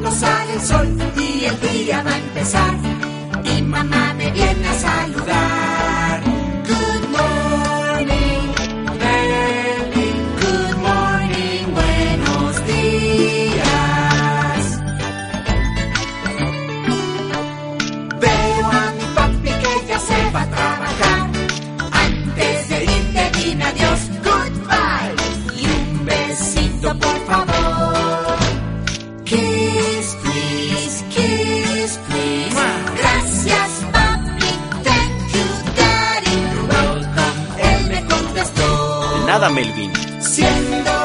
cuando sale el sol y el día va a empezar. Y mamá me viene a saludar. Good morning, Melvin. Good morning, buenos días. Veo a mi papi que ya se va a trabajar. Antes de irte dime adiós, goodbye. Y un besito por favor. Kiss, please, kiss, please. Gracias, papi, thank you, daddy. You're welcome, él me contestó. De nada, Melvin. Siendo